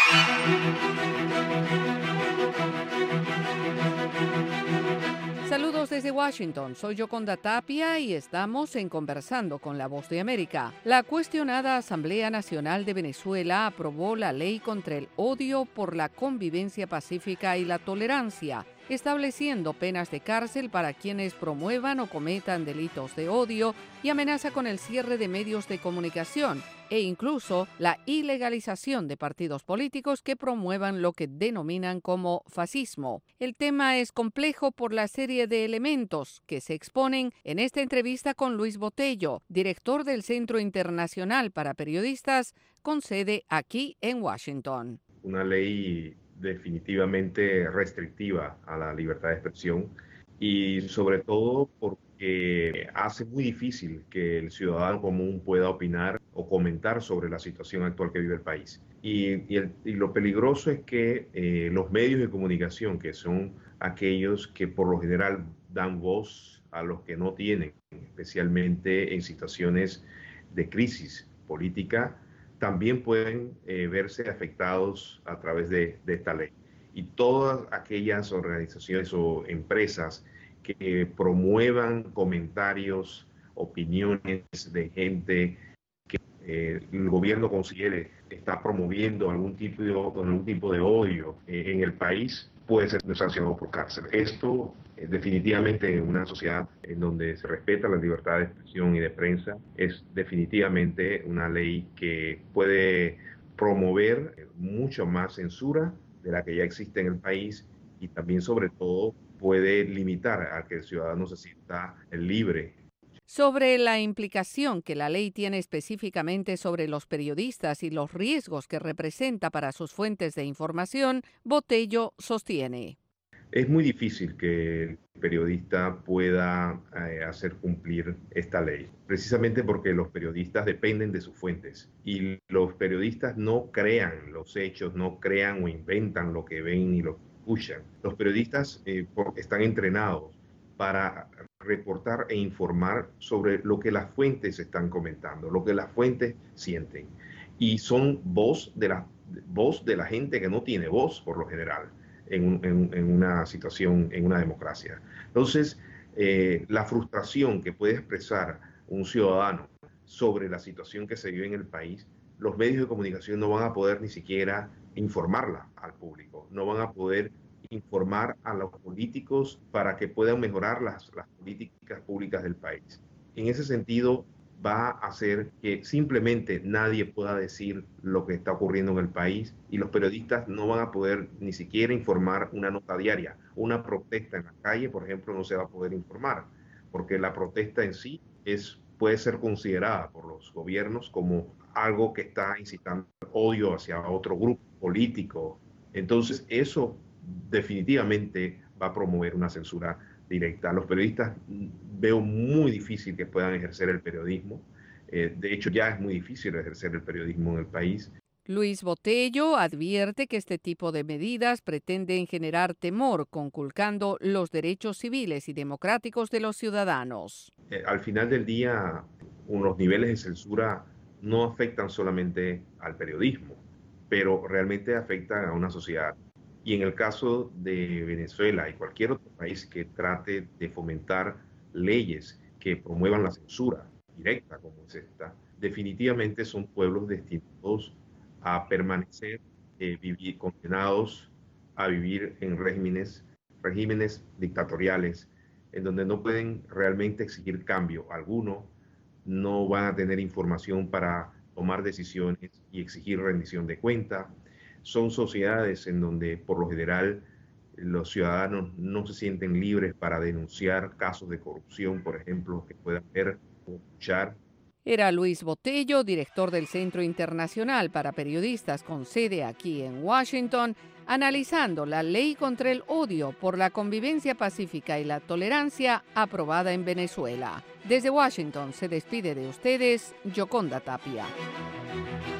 Saludos desde Washington, soy Yoconda Tapia y estamos en Conversando con la Voz de América. La cuestionada Asamblea Nacional de Venezuela aprobó la ley contra el odio por la convivencia pacífica y la tolerancia, estableciendo penas de cárcel para quienes promuevan o cometan delitos de odio y amenaza con el cierre de medios de comunicación e incluso la ilegalización de partidos políticos que promuevan lo que denominan como fascismo. El tema es complejo por la serie de elementos que se exponen en esta entrevista con Luis Botello, director del Centro Internacional para Periodistas, con sede aquí en Washington. Una ley definitivamente restrictiva a la libertad de expresión y sobre todo porque hace muy difícil que el ciudadano común pueda opinar o comentar sobre la situación actual que vive el país. Y lo peligroso es que los medios de comunicación, que son aquellos que por lo general dan voz a los que no tienen, especialmente en situaciones de crisis política, también pueden verse afectados a través de esta ley. Y todas aquellas organizaciones o empresas que promuevan comentarios, opiniones de gente que el gobierno considere está promoviendo algún tipo de odio en el país, puede ser sancionado por cárcel. Esto definitivamente en una sociedad en donde se respeta la libertad de expresión y de prensa es definitivamente una ley que puede promover mucho más censura de la que ya existe en el país y también sobre todo puede limitar a que el ciudadano se sienta libre. Sobre la implicación que la ley tiene específicamente sobre los periodistas y los riesgos que representa para sus fuentes de información, Botello sostiene. Es muy difícil que el periodista pueda hacer cumplir esta ley, precisamente porque los periodistas dependen de sus fuentes y los periodistas no crean los hechos, no crean o inventan lo que ven y lo que escuchan. Los periodistas están entrenados para reportar e informar sobre lo que las fuentes están comentando, lo que las fuentes sienten. Y son voz de la gente que no tiene voz por lo general en una situación, en una democracia. Entonces, la frustración que puede expresar un ciudadano sobre la situación que se vive en el país, los medios de comunicación no van a poder ni siquiera informarla al público, no van a poder informar a los políticos para que puedan mejorar las políticas públicas del país. En ese sentido, va a hacer que simplemente nadie pueda decir lo que está ocurriendo en el país y los periodistas no van a poder ni siquiera informar una nota diaria. Una protesta en la calle, por ejemplo, no se va a poder informar, porque la protesta en sí puede ser considerada por los gobiernos como algo que está incitando odio hacia otro grupo político. Entonces, eso definitivamente va a promover una censura directa. Los periodistas veo muy difícil que puedan ejercer el periodismo. De hecho, ya es muy difícil ejercer el periodismo en el país. Luis Botello advierte que este tipo de medidas pretenden generar temor, conculcando los derechos civiles y democráticos de los ciudadanos. Al final del día, unos niveles de censura no afectan solamente al periodismo, pero realmente afectan a una sociedad. Y en el caso de Venezuela y cualquier otro país que trate de fomentar leyes que promuevan la censura directa como es esta, definitivamente son pueblos destinados a permanecer condenados a vivir en regímenes dictatoriales, en donde no pueden realmente exigir cambio alguno, no van a tener información para tomar decisiones y exigir rendición de cuenta. Son sociedades en donde por lo general los ciudadanos no se sienten libres para denunciar casos de corrupción, por ejemplo, que puedan haber o escuchar. Era Luis Botello, director del Centro Internacional para Periodistas con sede aquí en Washington, analizando la ley contra el odio por la convivencia pacífica y la tolerancia aprobada en Venezuela. Desde Washington se despide de ustedes Yoconda Tapia.